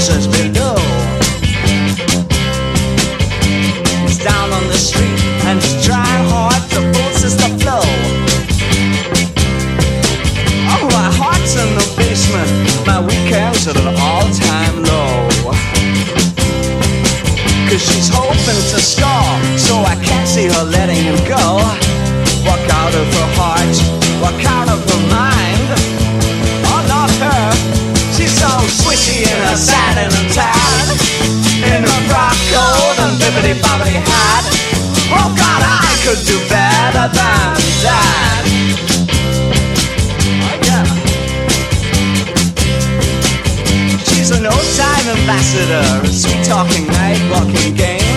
houses below. He's down on the street and he's trying hard to force us to flow. Oh, my heart's in the basement, my weekends at an all-time low. Cause she's hoping to score, so I can't see her letting him go. Walk out of her heart, walk out of her mind. Oh, not her, she's so swishy in her satin and tan, in her frock coat and bibbidi-bobbidi hat. Oh God, I could do better than that. Oh yeah. She's an old-time ambassador, sweet-talking, night-walking games.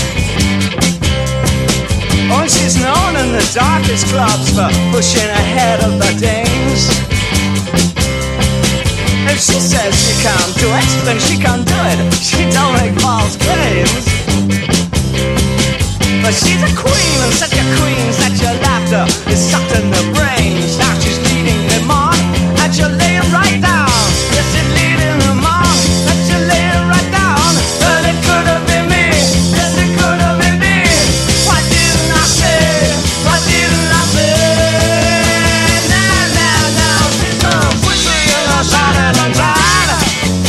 Oh, she's known in the darkest clubs for pushing ahead of the dames. If she says she can't do it, then she can't do it. She don't make false claims. But she's a queen, and such a queen, such a laughter is sucked in the brains. Now she's leading them on, and she'll lay it right down.